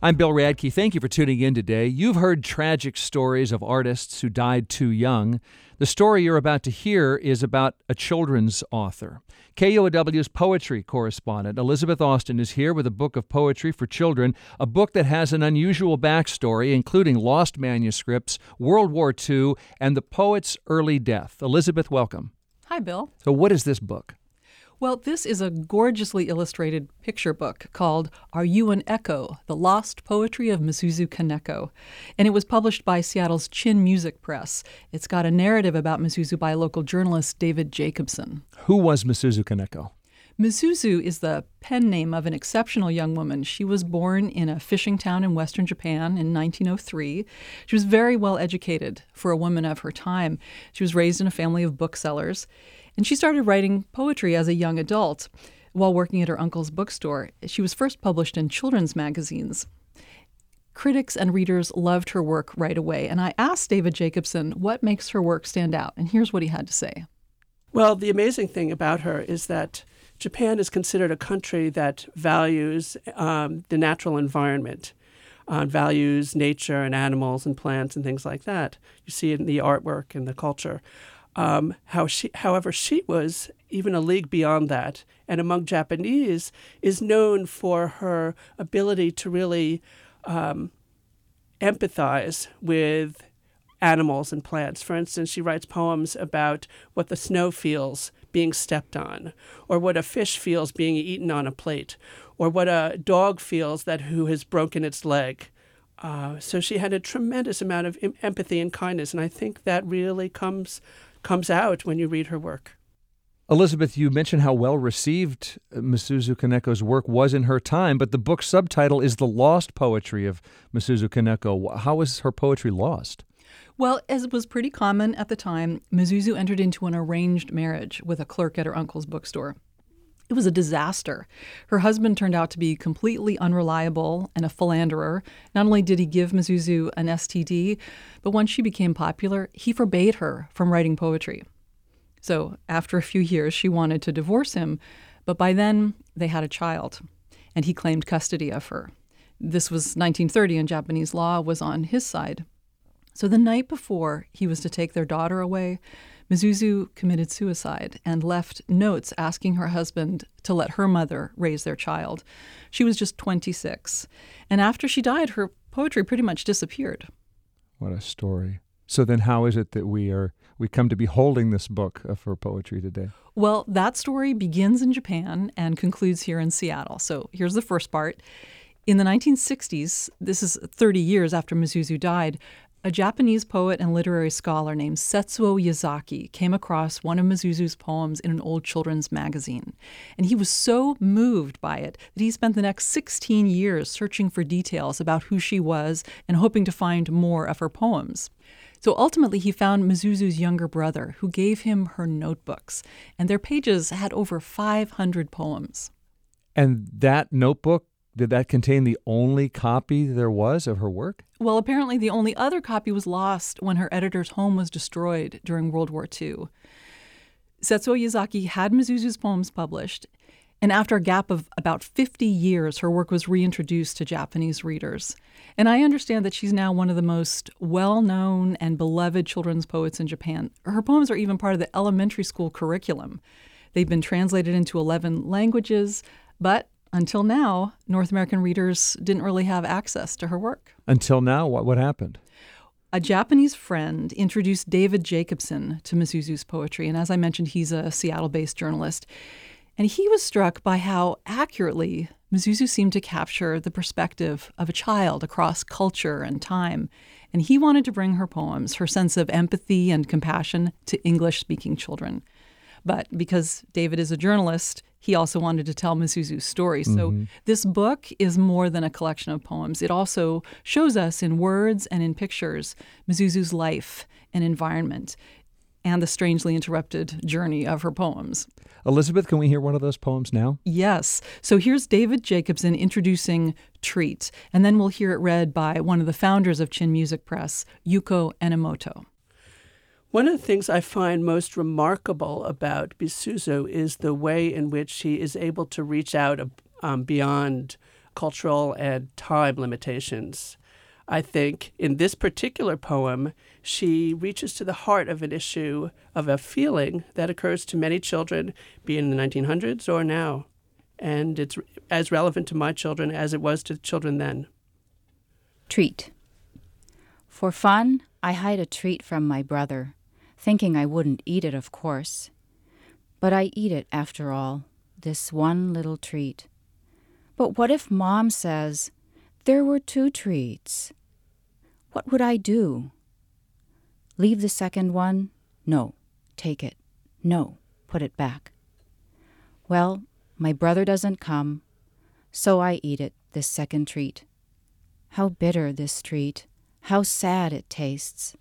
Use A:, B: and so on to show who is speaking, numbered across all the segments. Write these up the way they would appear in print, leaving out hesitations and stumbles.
A: I'm Bill Radke. Thank you for tuning in today. You've heard tragic stories of artists who died too young. The story you're about to hear is about a children's author. KUOW's poetry correspondent Elizabeth Austin is here with a book of poetry for children, a book that has an unusual backstory, including lost manuscripts, World War II, and the poet's early death. Elizabeth, welcome.
B: Hi, Bill.
A: So what is this book?
B: Well, this is a gorgeously illustrated picture book called Are You an Echo? The Lost Poetry of Misuzu Kaneko. And it was published by Seattle's Chin Music Press. It's got a narrative about Misuzu by local journalist David Jacobson.
A: Who was Misuzu Kaneko?
B: Misuzu is the pen name of an exceptional young woman. She was born in a fishing town in western Japan in 1903. She was very well educated for a woman of her time. She was raised in a family of booksellers. And she started writing poetry as a young adult while working at her uncle's bookstore. She was first published in children's magazines. Critics and readers loved her work right away. And I asked David Jacobson what makes her work stand out. And here's what he had to say.
C: Well, the amazing thing about her is that Japan is considered a country that values the natural environment, values nature and animals and plants and things like that. You see it in the artwork and the culture. However, she was even a league beyond that, and among Japanese is known for her ability to really empathize with animals and plants. For instance, she writes poems about what the snow feels being stepped on, or what a fish feels being eaten on a plate, or what a dog feels who has broken its leg. So she had a tremendous amount of empathy and kindness, and I think that really comes out when you read her work.
A: Elizabeth, you mentioned how well received Misuzu Kaneko's work was in her time, but the book's subtitle is The Lost Poetry of Misuzu Kaneko. How was her poetry lost?
B: Well, as was pretty common at the time, Misuzu entered into an arranged marriage with a clerk at her uncle's bookstore. It was a disaster. Her husband turned out to be completely unreliable and a philanderer. Not only did he give Misuzu an STD, but once she became popular, he forbade her from writing poetry. So after a few years, she wanted to divorce him, but by then they had a child, and he claimed custody of her. This was 1930, and Japanese law was on his side. So the night before he was to take their daughter away, Misuzu committed suicide and left notes asking her husband to let her mother raise their child. She was just 26. And after she died, her poetry pretty much disappeared.
A: What a story. So then how is it that we come to be holding this book of her poetry today?
B: Well, that story begins in Japan and concludes here in Seattle. So here's the first part. In the 1960s, this is 30 years after Misuzu died, a Japanese poet and literary scholar named Setsuo Yazaki came across one of Misuzu's poems in an old children's magazine. And he was so moved by it that he spent the next 16 years searching for details about who she was and hoping to find more of her poems. So ultimately, he found Misuzu's younger brother, who gave him her notebooks. And their pages had over 500 poems.
A: And that notebook, did that contain the only copy there was of her work?
B: Well, apparently the only other copy was lost when her editor's home was destroyed during World War II. Setsuo Yazaki had Misuzu's poems published, and after a gap of about 50 years, her work was reintroduced to Japanese readers. And I understand that she's now one of the most well-known and beloved children's poets in Japan. Her poems are even part of the elementary school curriculum. They've been translated into 11 languages, but until now, North American readers didn't really have access to her work.
A: Until now? What happened?
B: A Japanese friend introduced David Jacobson to Misuzu's poetry, and as I mentioned, he's a Seattle-based journalist. And he was struck by how accurately Misuzu seemed to capture the perspective of a child across culture and time. And he wanted to bring her poems, her sense of empathy and compassion, to English-speaking children. But because David is a journalist, he also wanted to tell Misuzu's story. So this book is more than a collection of poems. It also shows us in words and in pictures Misuzu's life and environment and the strangely interrupted journey of her poems.
A: Elizabeth, can we hear one of those poems now?
B: Yes. So here's David Jacobson introducing Treat, and then we'll hear it read by one of the founders of Chin Music Press, Yuko Enomoto.
C: One of the things I find most remarkable about Misuzu is the way in which she is able to reach out beyond cultural and time limitations. I think in this particular poem, she reaches to the heart of an issue, of a feeling that occurs to many children, be it in the 1900s or now. And it's as relevant to my children as it was to children then.
D: Treat. For fun, I hide a treat from my brother, thinking I wouldn't eat it, of course. But I eat it after all, this one little treat. But what if Mom says, there were 2 treats? What would I do? Leave the second one? No. Take it. No. Put it back. Well, my brother doesn't come, so I eat it, this second treat. How bitter this treat. How sad it tastes.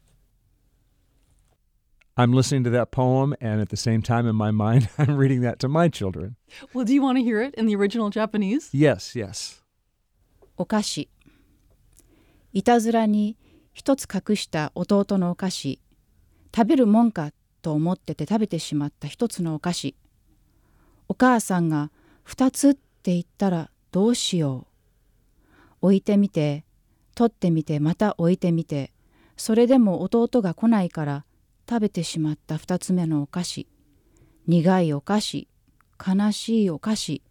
A: I'm listening to that poem, and at the same time in my mind, I'm reading that to my children.
B: Well, do you want to hear it in the original Japanese?
A: Yes, yes.
D: お菓子。いたずらに一つ隠した弟のお菓子。食べるもんかと思ってて食べてしまった一つのお菓子。お母さんが2つって言ったらどうしよう。置いてみて、取ってみて、また置いてみて、それでも弟が来ないから食べてしまった2つ目のお菓子。苦いお菓子、悲しいお菓子。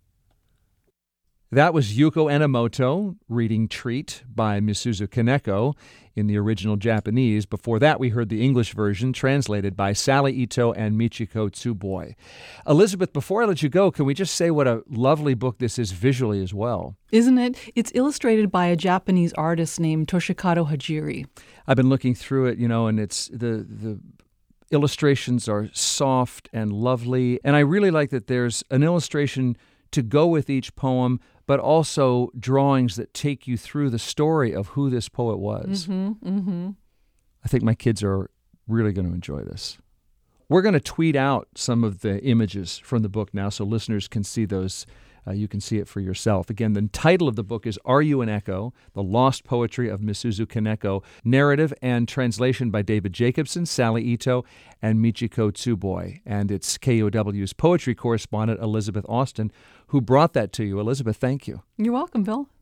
A: That was Yuko Enomoto reading Treat by Misuzu Kaneko in the original Japanese. Before that, we heard the English version translated by Sally Ito and Michiko Tsuboi. Elizabeth, before I let you go, can we just say what a lovely book this is visually as well?
B: Isn't it? It's illustrated by a Japanese artist named Toshikato Hajiri.
A: I've been looking through it, and it's the illustrations are soft and lovely. And I really like that there's an illustration to go with each poem, but also drawings that take you through the story of who this poet was. I think my kids are really going to enjoy this. We're going to tweet out some of the images from the book now so listeners can see those. You can see it for yourself. Again, the title of the book is Are You an Echo? The Lost Poetry of Misuzu Kaneko. Narrative and translation by David Jacobson, Sally Ito, and Michiko Tsuboi. And it's KUOW's poetry correspondent, Elizabeth Austin, who brought that to you. Elizabeth, thank you.
B: You're welcome, Bill.